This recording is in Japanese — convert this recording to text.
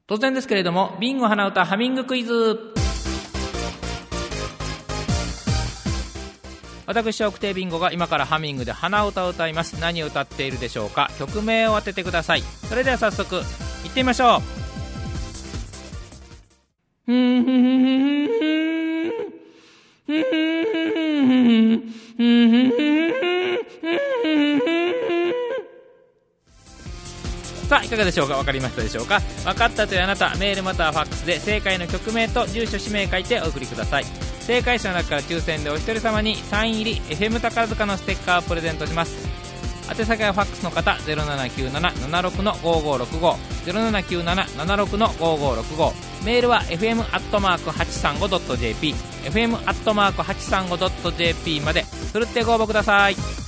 突然ですけれども、ビンゴ花歌ハミングクイズ。私笑福亭ビンゴが今からハミングで鼻歌を歌います。何を歌っているでしょうか。曲名を当ててください。それでは早速行ってみましょう。さあいかがでしょうか。わかりましたでしょうか。わかったというあなた、メールまたはファックスで正解の曲名と住所氏名書いてお送りください。正解者の中から抽選でお一人様にサイン入り FM 宝塚のステッカーをプレゼントします。宛先はファックスの方 0797-76-5565 0797-76-5565、 メールは fm@835.jp fm@835.jp までふるってご応募ください。